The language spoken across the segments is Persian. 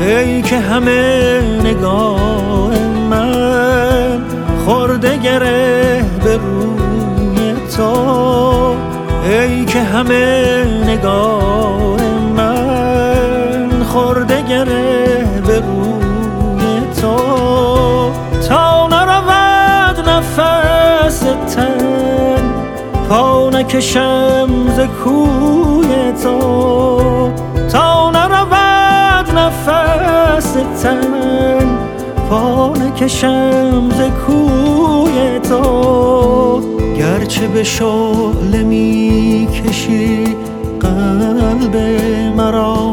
ای که همه نگاه من خورده گره به روی تو، ای که همه نگاه من خورده گره به روی تو، تا نرود نفس تن پا نکشم ز کوی تو، تا نرود نفس تن پا نکشم ز کوی تو، گرچه به شعله می کشی قلب مرا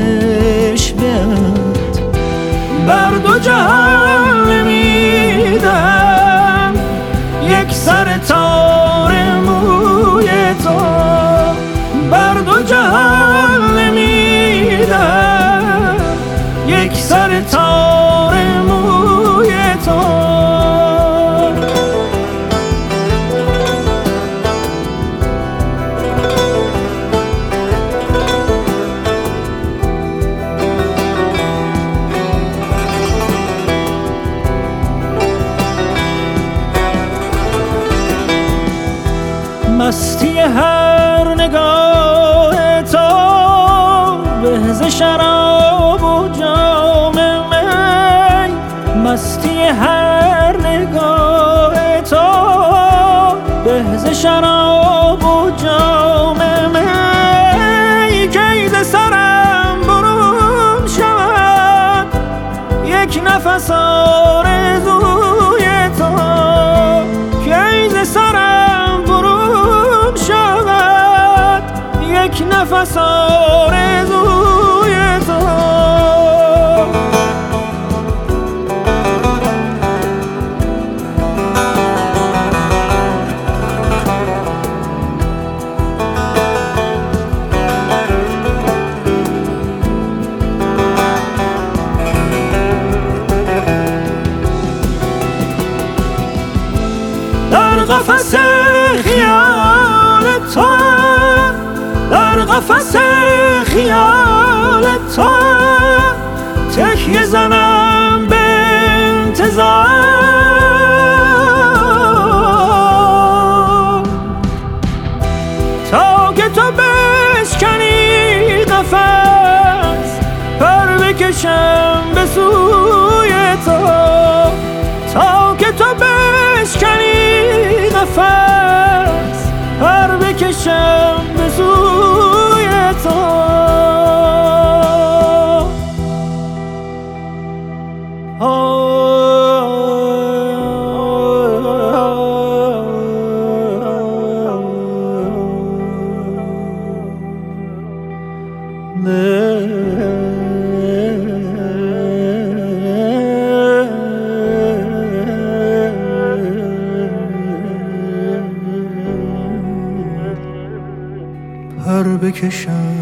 بشبیت، بر دو جهان نمیدم یک سر تار موی تو، بر دو جهان نمیدم یک سر تار موی تو. مستی هر نگاه تو به ز شراب و جام می، مستی هر نگاه تو به ز شراب و جام می، کی ز سرم برون شود یک نفس آرزوی تو، کی ز سرم برون شود یک نفس آرزوی تو. در قفس خیال تو، در قفس خیال تو تکیه زنم به انتظار، تا که تو بشکنی قفس پر بکشم به سوی تو، تا که تو بشکنی قفس پر بکشم به سوی تو. پر بکشم